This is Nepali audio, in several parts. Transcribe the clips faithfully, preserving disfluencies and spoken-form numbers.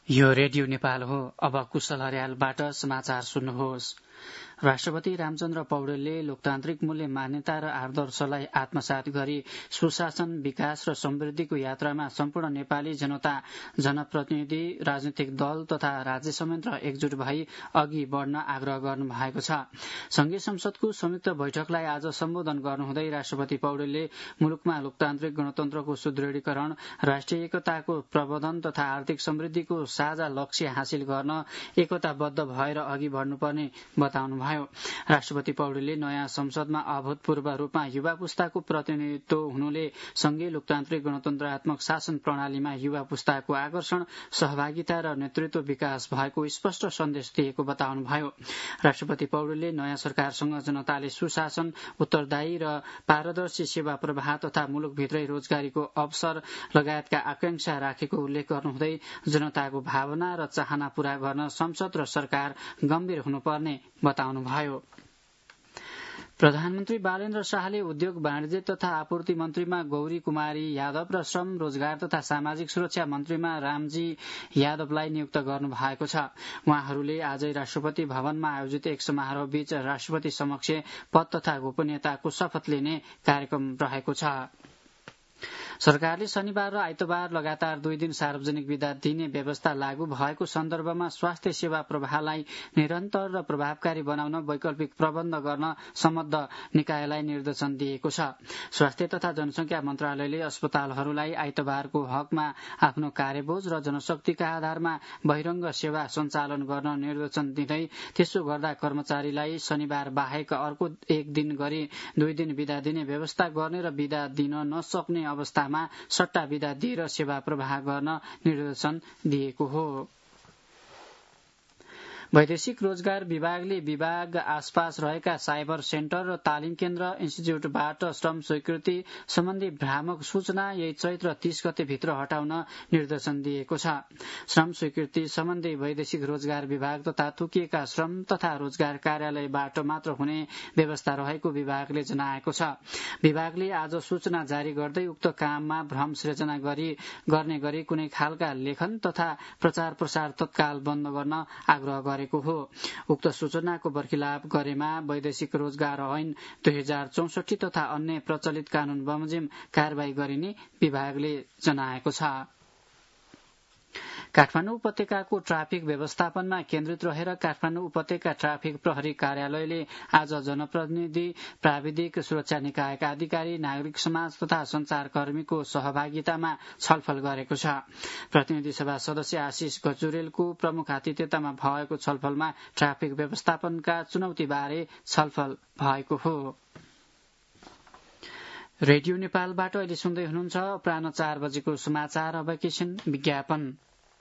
यो रेडियो नेपाल हो। अब कुशल हरियालबाट समाचार सुन्नुहोस्। राष्ट्रपति रामचन्द्र पौडेलले लोकतान्त्रिक मूल्य मान्यता र आदर्शलाई आत्मसात गरी सुशासन, विकास र समृद्धिको यात्रामा सम्पूर्ण नेपाली जनता, जनप्रतिनिधि, राजनीतिक दल तथा राज्य समेत एकजुट भई अघि बढ़न आग्रह गर्नु भएको छ। संघीय संसदको संयुक्त बैठकलाई आज सम्बोधन गर्नुहुँदै राष्ट्रपति पौडेलले मुलुकमा लोकतान्त्रिक गणतन्त्रको सुदृढीकरण, राष्ट्रिय एकताको प्रवर्धन तथा आर्थिक समृद्धिको साझा लक्ष्य हासिल गर्न एकताबद्ध भएर अघि बढ़नुपर्ने बताउनुभयो। राष्ट्रपति पौडेलले नयाँ संसदमा अभूतपूर्व रूपमा युवा पुस्ताको प्रतिनिधित्व हुनुले संघीय लोकतान्त्रिक गणतन्त्रात्मक शासन प्रणालीमा युवा पुस्ताको आकर्षण, सहभागिता र नेतृत्व विकास भएको स्पष्ट सन्देश दिएको बताउनुभयो। राष्ट्रपति पौडेलले नयाँ सरकारसँग जनताले सुशासन, उत्तरदायी र पारदर्शी सेवा प्रवाह तथा मुलुकभित्रै रोजगारीको अवसर लगायतका आकांक्षा राखेको उल्लेख गर्नुहुँदै जनताको भावना र चाहना पूरा गर्न संसद र सरकार गम्भीर हुनुपर्ने बताउनुभयो। प्रधानमन्त्री बालेन्द्र शाहले उद्योग, वाणिज्य तथा आपूर्ति मन्त्रीमा गौरी कुमारी यादव र श्रम, रोजगार तथा सामाजिक सुरक्षा मन्त्रीमा रामजी यादवलाई नियुक्त गर्नु भएको छ। उहाँहरूले आजै राष्ट्रपति भवनमा आयोजित एक समारोह बीच राष्ट्रपति समक्ष पद तथा गोपनीयताको शपथ लिने कार्यक्रम रहेको छ। सरकारले शनिबार र आइतबार लगातार दुई दिन सार्वजनिक विदा दिने व्यवस्था लागू भएको सन्दर्भमा स्वास्थ्य सेवा प्रवाहलाई निरन्तर र प्रभावकारी बनाउन वैकल्पिक प्रबन्ध गर्न सम्बद्ध निकायलाई निर्देशन दिएको छ। स्वास्थ्य तथा जनसंख्या मन्त्रालयले अस्पतालहरूलाई आइतबारको हकमा आफ्नो कार्यबोझ र जनशक्तिका आधारमा बहिरंग सेवा सञ्चालन गर्न निर्देशन दिँदै त्यसो गर्दा कर्मचारीलाई शनिबार बाहेक अर्को एक दिन गरी दुई दिन विदा दिने व्यवस्था गर्ने र विदा दिन नसक्ने अवस्था सट्टा विदा दिएर सेवा प्रवाह गर्न निर्देशन दिएको हो। वैदेशिक रोजगार विभागले विभाग आसपास रहेका साइबर सेन्टर र तालिम केन्द्र, इन्स्टिच्यूटबाट श्रम स्वीकृति सम्बन्धी भ्रामक सूचना यही चैत्र तीस गते भित्र हटाउन निर्देशन दिएको छ। श्रम स्वीकृति सम्बन्धी वैदेशिक रोजगार विभाग तथा तोकिएका श्रम तथा रोजगार कार्यालयबाट मात्र हुने व्यवस्था रहेको विभागले जनाएको छ। विभागले आज सूचना जारी गर्दै उक्त काममा भ्रम सृजना गरी गर्ने गरी कुनै खालका लेखन तथा प्रचार प्रसार तत्काल बन्द गर्न आग्रह गरे हो। उक्त सूचनाको बर्खिलाप गरेमा वैदेशिक रोजगार ऐन दुई हजार चौसठी तथा अन्य प्रचलित कानून बमोजिम कार्यवाही गरिने विभागले जनाएको छ। काठमाडौँ उपत्यकाको ट्राफिक व्यवस्थापनमा केन्द्रित रहेर काठमाडौँ उपत्यका ट्राफिक प्रहरी कार्यालयले आज जनप्रतिनिधि, प्राविधिक सुरक्षा निकायका अधिकारी, नागरिक समाज तथा संचारकर्मीको सहभागितामा छलफल गरेको छ। प्रतिनिधि सभा सदस्य आशिष गजुरेलको प्रमुख आतिथ्यतामा भएको छलफलमा ट्राफिक व्यवस्थापनका चुनौतीबारे छलफल भएको हो। रेडियो नेपालबाट अहिले सुन्दै हुनुहुन्छ अपराह्न चार बजेको समाचार। अब एकैछिन विज्ञापन।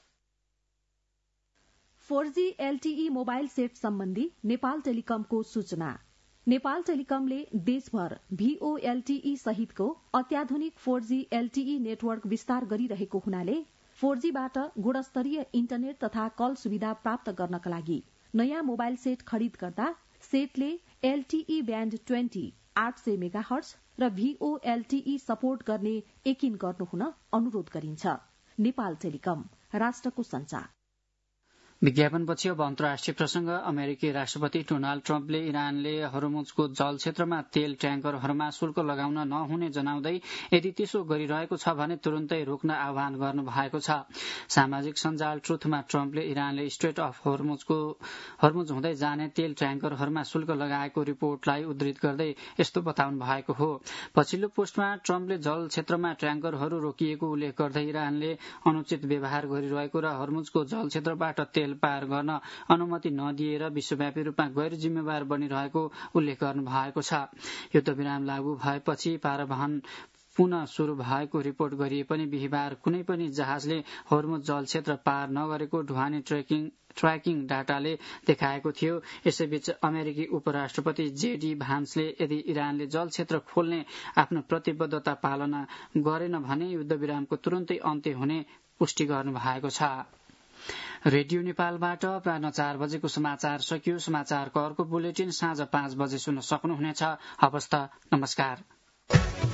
Four G LTE mobile set सम्बन्धी नेपाल टेलिकमको सूचना। नेपाल टेलिकमले देशभर भीओएलटीई सहितको अत्याधुनिक फोर जी एलटीई नेटवर्क विस्तार गरिरहेको हुनाले फोर जीबाट गुणस्तरीय इन्टरनेट तथा कल सुविधा प्राप्त गर्नका लागि नयाँ मोबाइल सेट खरिद गर्दा सेटले एलटीई ब्याण्ड ट्वेन्टी आठ सय मेगाहर्ज र भीओएलटीई सपोर्ट गर्ने यकिन गर्नुहुन अनुरोध गरिन्छ। नेपाल टेलिकम, राष्ट्रको सञ्चार। विज्ञापनपछि अब अन्तर्राष्ट्रिय प्रसंग। अमेरिकी राष्ट्रपति डोनाल्ड ट्रम्पले इरानले हर्मुजको जल क्षेत्रमा तेल ट्याङ्करहरूमा शुल्क लगाउन नहुने जनाउँदै यदि त्यसो गरिरहेको छ भने तुरुन्तै रोक्न आह्वान गर्नु भएको छ। सामाजिक सञ्जाल ट्रुथमा ट्रम्पले इरानले स्ट्रेट अफ हर्मुजको हर्मुज हुँदै जाने तेल ट्याङ्करहरूमा शुल्क लगाएको रिपोर्टलाई उद्धृत गर्दै यस्तो बताउनु भएको हो। पछिल्लो पोस्टमा ट्रम्पले जल क्षेत्रमा ट्याङ्करहरू रोकिएको उल्लेख गर्दै इरानले अनुचित व्यवहार गरिरहेको र हर्मुजको जल क्षेत्रबाट तेल पार गर्न अनुमति नदिएर विश्वव्यापी रूपमा गैर जिम्मेवार बनिरहेको उल्लेख गर्नु भएको छ। युद्धविराम लागू भएपछि पारवहन पुनः शुरू भएको रिपोर्ट गरिए पनि बिहिबार कुनै पनि जहाजले हर्मुज जल क्षेत्र पार नगरेको ढुवानी ट्रेकिङ ट्र्याकिङ डाटाले देखाएको थियो। यसैबीच अमेरिकी उपराष्ट्रपति जेडी भान्सले यदि इरानले जल क्षेत्र खोल्ने आफ्नो प्रतिबद्धता पालना गरेन भने युद्धविरामको तुरुन्तै अन्त्य हुने पुष्टि गर्नु भएको छ। रेडियो नेपालबाट अपराह्न चार बजेको समाचार सकियो। समाचारको अर्को बुलेटिन साँझ पाँच बजे सुन्न सक्नुहुनेछ। हवस् त, नमस्कार।